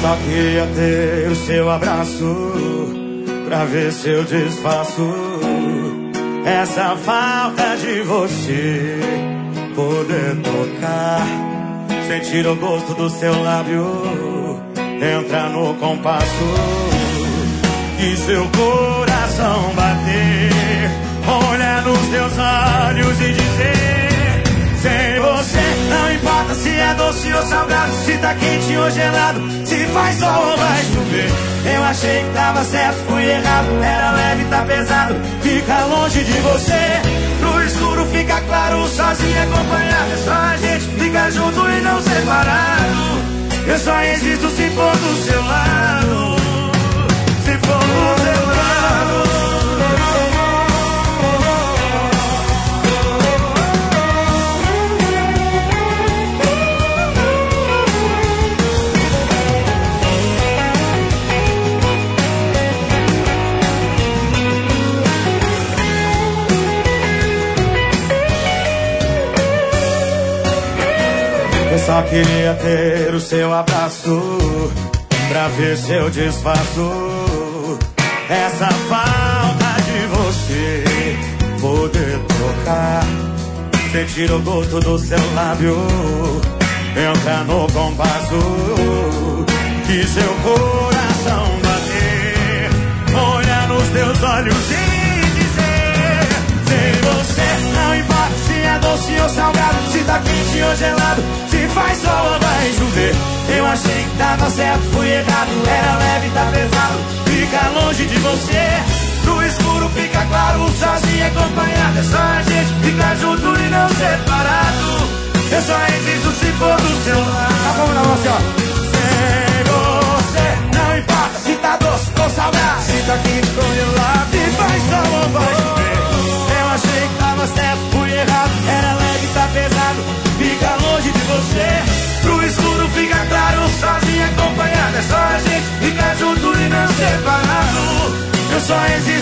Só queria ter o seu abraço pra ver se eu desfaço essa falta de você. Poder tocar, sentir o gosto do seu lábio, entrar no compasso e seu coração bater, olhar nos teus olhos e dizer: sem você não importa se é doce ou salgado, se tá quente ou gelado, se faz sol ou vai chover. Eu achei que tava certo, fui errado, era leve, tá pesado, fica longe de você. No escuro fica claro, sozinho acompanhado, é só a gente ficar junto e não separado. Eu só existo se for do seu lado, se for do seu lado. Eu só queria ter o seu abraço pra ver se eu desfaço essa falta de você. Poder tocar, sentir o gosto do seu lábio, entrar no compasso e seu coração bater, olhar nos teus olhos e dizer: sem você não importa se é doce ou salgado, se tá quente ou gelado, se faz sol ou vai chover. Eu achei que tava certo, fui errado, era leve, tá pesado, fica longe de você. No escuro fica claro, sozinho acompanhado, é só a gente ficar junto e não separado. Eu só existo se for do seu lado. Tá bom, não, você, ó. Sem você não importa se tá doce ou salgado, se tá quente ou gelado, se faz sol ou vai chover. Eu achei que tava certo, fui errado, era leve, tá pesado, fica longe de você. Pro escuro fica claro, sozinho acompanhado, é só a gente ficar junto e não separado. Eu só existo